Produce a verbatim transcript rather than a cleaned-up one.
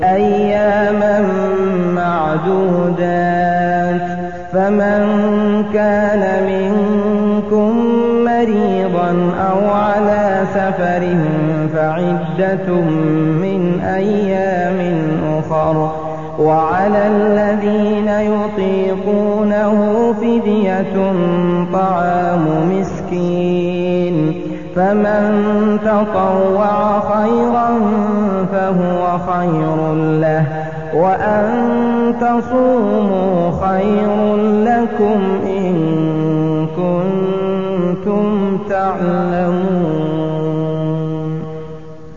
أياما معدودات. فمن كان منكم مريضا أو على سفر فعدة من أيام أخر. وعلى الذين يطيقونه فدية طعام مسكين. فمن تطوع خيرا فهو خير له، وأن تصوموا خير لكم إن كنتم تعلمون.